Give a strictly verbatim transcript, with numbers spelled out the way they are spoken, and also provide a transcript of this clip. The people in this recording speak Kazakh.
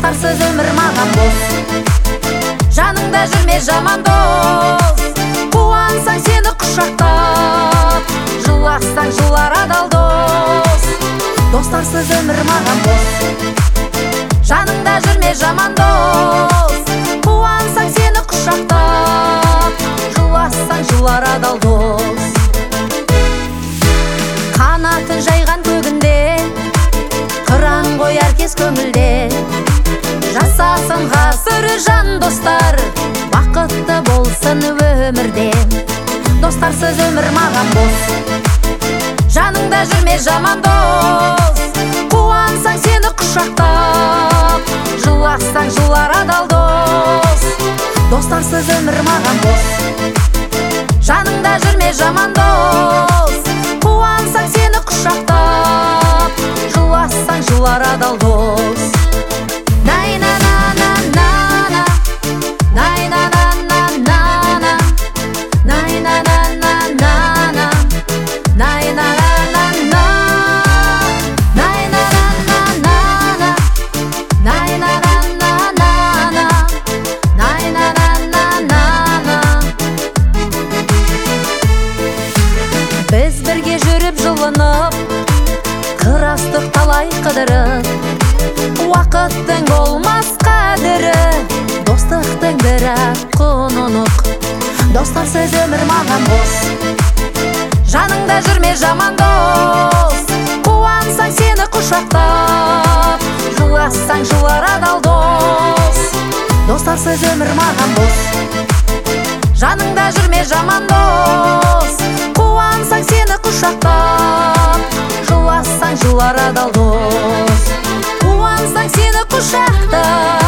Достарсыз өмір маған бос, жаныңда жүрме жаман дос. Қуансаң сені құшақтап, жыласаң жылар адал дос. Достарсыз өмір маған бос, жаныңда жүрме жаман дос. Қуансаң сені құшақтап, жыласаң жылар адал дос. Қанатын жайған көгінде, қыран қояр кез көңілде. Жасасын ғасыр жан достар, бақытты болсын өмірде. Достарсыз өмір маған бос, жаныңда жүрме жаман дос. Қуансаң сені құшақтап, жыласаң жылар адал дос. Достарсыз өмір маған бос, жаныңда жүрме жаман дос. Қуансаң сені құшақтап, жыласаң жылар адал дос. Біз бірге жүріп жылынып, қырастық талай қыдырып. Уақыттың болмас қадірі, достықтың бірақ құнынық. Достарсыз өмір маған бос, жаныңда жүрме жаман дос. Қуансаң сені құшақтап, жыласаң жылар адал дос. Достарсыз өмір маған бос, жаныңда жүрме жаман дос. Қуансаң сені құшақтап, жыласаң жылар адал дос. Қуансаң сені құшақтап,